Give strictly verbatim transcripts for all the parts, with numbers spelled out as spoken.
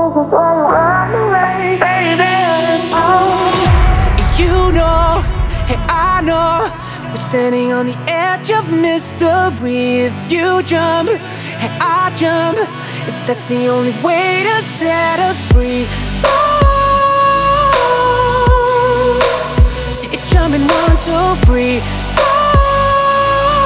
Run away, baby. You know, hey, I know, we're standing on the edge of mystery. If you jump, hey, I jump. That's the only way to set us free. Fall. It's jumping one, two, three. Fall.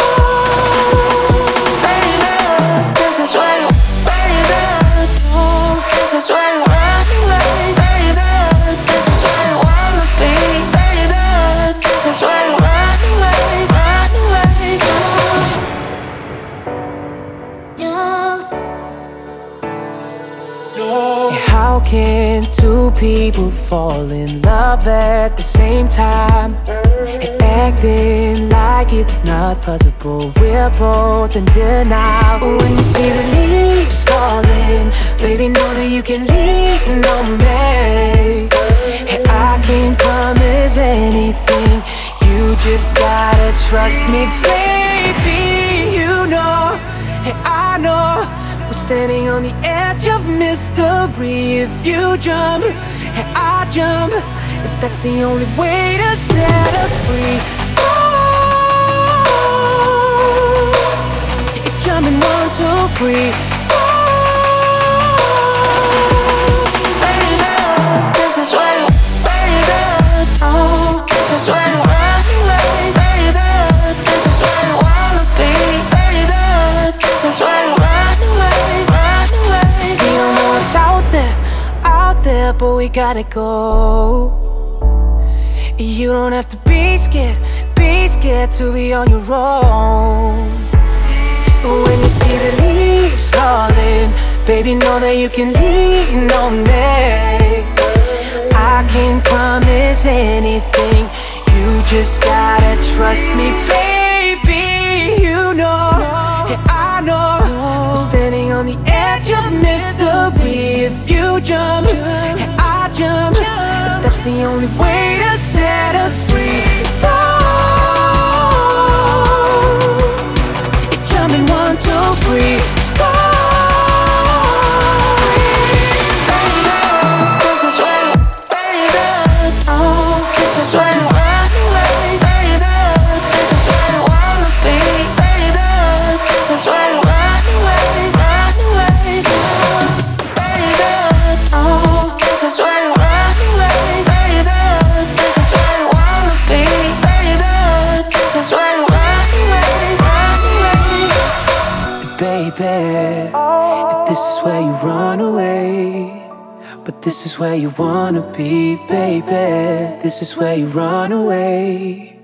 Baby, this is where you, baby, this is where you run away, baby. This is where you wanna be, baby. This is where you run away, run away. How can two people fall in love at the same time? And acting like it's not possible, we're both in denial. But when you see the leaves falling, baby, know that you can lean on me. And I can't promise anything, you just gotta trust me, baby. You know, and I know, we're standing on the edge of mystery. If you jump, and I jump, that's the only way to set us free. Fall. It's jumping one, two, three. Fall. Baby, this is where you, baby, oh, this is where you run away, baby. This is where you wanna be, baby. This is where you run away, run away. We don't know what's out there, out there, but we gotta go. You don't have to be scared, be scared to be on your own. When you see the leaves falling, baby, know that you can lean on me. I can't promise anything, you just gotta trust me, baby. You know, yeah, I know, we're standing on the edge of mystery. If you jump, yeah, I jump, that's the only way to set us free. Fall. It's jumping one, two, three. Fall. This is where you, baby, oh, this is where you run away, baby. This is where you wanna be, baby. This is where you run away, run away, baby. Oh, this is where you run away, baby. This is where you wanna be, baby. This is where you run away, run away. Baby, this is where you run away. But this is where you wanna be, baby. This is where you run away.